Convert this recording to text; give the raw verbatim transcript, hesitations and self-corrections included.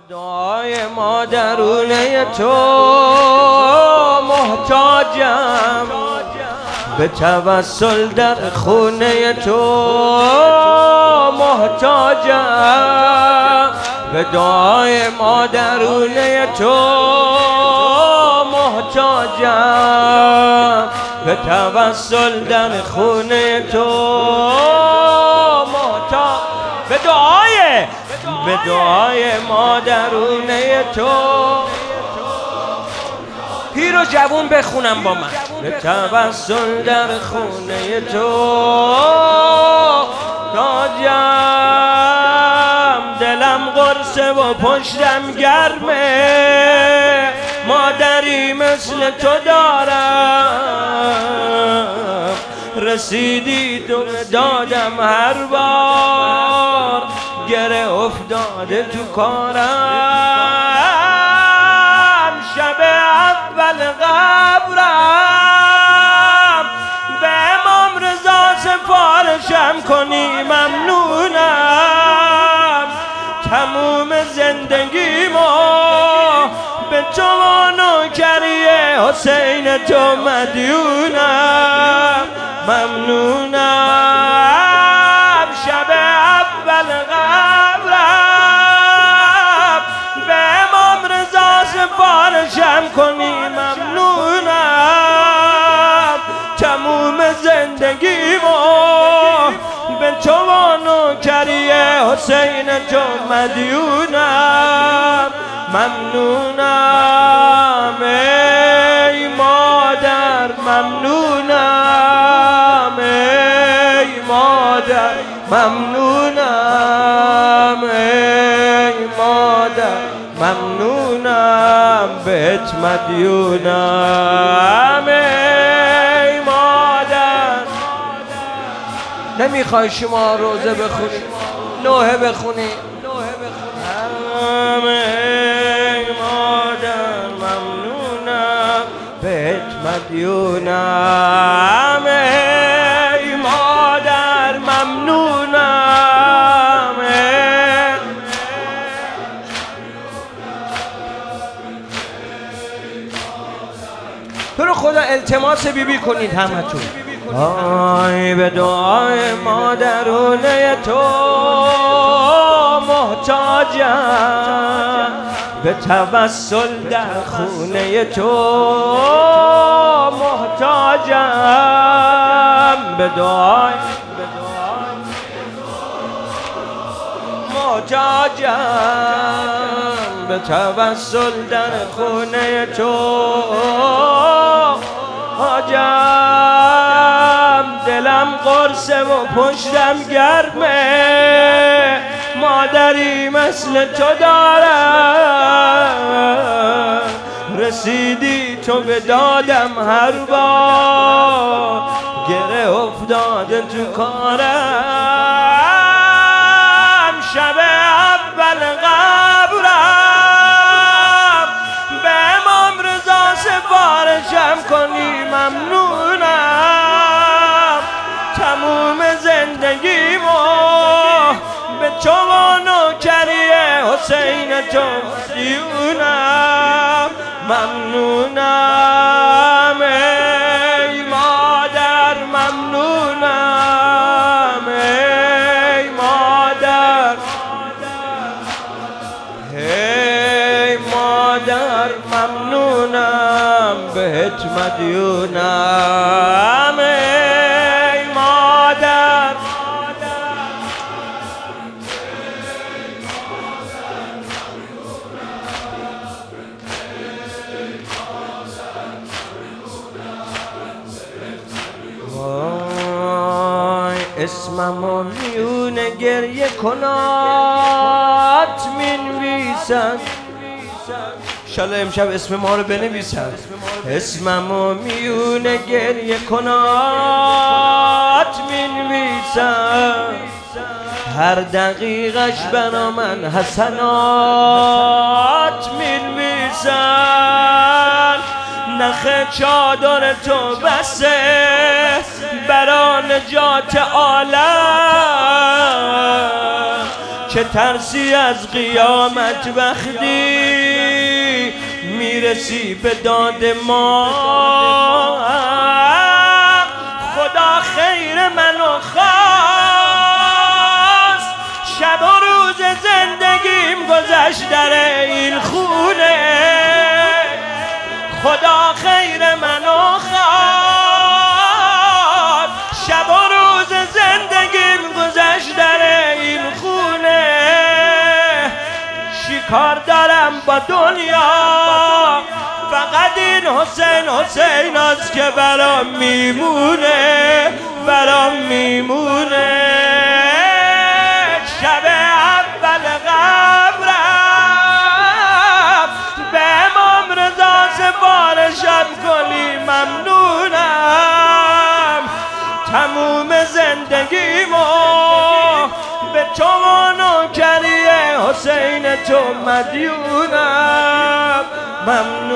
دعای ما درونه تو محتاجم، به توسل در خونه تو محتاجم، به دعای ما درونه تو محتاجم، به توسل در خونه تو محتاج، به دعای به دعای ما درونه تو. پیر و جوون بخونم با من. به توسل در خونه تو تاجم، دلم قرصه و پشتم گرمه، مادری مثل تو دارم، رسیدی تو دادم هر بار، گره افتاده تو کارم، شب اول قبرم به امام رضا سفارشم کنی ممنونم، تموم زندگیمو به تو و نوکری حسین تو مدیونم، ممنونم، شب اول قبرم به امام رضا سفارشم کنی ممنونم، تموم زندگیمو به تو و نوکری حسین تو مدیونم، ممنونم ای مادر، ممنونم ای مادر، ممنونم ای مادر، ممنونم بهت مدیونم ای مادر. نمیخوای شما روزه بخونی، نوحه بخونی؟ ای مادر ممنونم بهت مدیونم، ای مادر ممنونم، تو رو خدا التماس بیبی کنید همتون. آی به دعای ما درونه تو محتاجم، به توسل در خونه تو محتاجم، به دعای محتاجم، به توسل در خونه تو حاجم، دلم قرصه و پشتم گرمه، مادری مثل تو دارم، رسیدی تو به دادم هر بار، گره افتاده تو کارم، شب اول قبرم به امام رضا سفارشم کنی ممنونم، تموم زندگیمو به تو و نوکری حسین تو مدیونم، ممنونم ای مادر، ممنونم ای مادر، ای مادر ممنونم بهت مدیونم ای مادر. اسممو میون گریه کنات مینویسن، انشالله امشب اسم ما رو بنویسن. اسممو میون گریه کنات مینویسن، هر دقیقش برا من حسنات مینویسن، نخ چادر تو بسه برا نجات عالم، چه ترسی از قیامت وقتی میرسی به داد ما. خدا خیر منو خواست، شب و روز زندگیم گذشت در این خونه. خدا خیر منو خواست، شب و روز زندگیم گذشت در این خونه. چیکار دارم با دنیا، فقط این حسین حسین است که برام میمونه، برام میمونه. شب اول قبرم به امام رضا سفارشم کنی ممنونم. تموم زندگیمو به تو و نوکری حسین تو مدیونم. ممنونم.